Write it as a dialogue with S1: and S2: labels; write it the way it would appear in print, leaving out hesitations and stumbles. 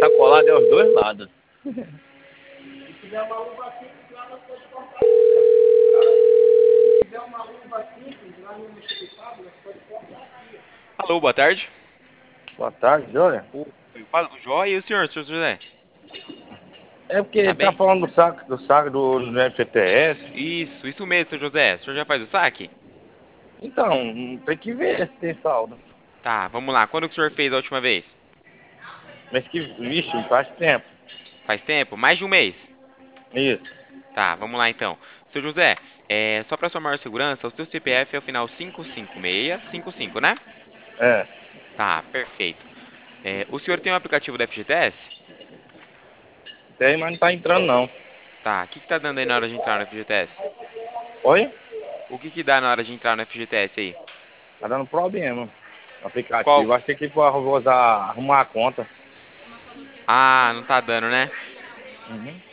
S1: tá colado é os dois lados.
S2: Se tiver uma luva simples lá, nós pode cortar. Se tiver uma luva simples lá no mexicano, nós pode cortar aqui.
S3: Alô, boa tarde.
S1: Boa tarde, olha.
S3: Eu falo com o Joia e o senhor José?
S1: É porque
S3: Tá
S1: ele tá
S3: bem?
S1: falando do saco do FGTS.
S3: Isso mesmo, seu José. O senhor já faz o saque?
S1: Então, tem que ver se tem saldo.
S3: Tá, vamos lá. Quando que o senhor fez a última vez?
S1: Mas que, vixe, faz tempo.
S3: Faz tempo? Mais de um mês?
S1: Isso.
S3: Tá, vamos lá então. Seu José, só para sua maior segurança, o seu CPF é o final 55655, né?
S1: É.
S3: Tá, perfeito. O senhor tem o aplicativo da FGTS?
S1: Tem, mas não tá entrando não.
S3: Tá, o que tá dando aí na hora de entrar no FGTS?
S1: Oi?
S3: O que dá na hora de entrar no FGTS aí?
S1: Tá dando problema. O
S3: Qual?
S1: aplicativo. Acho que tem que arrumar a conta.
S3: Ah, não tá dando, né?
S1: Uhum.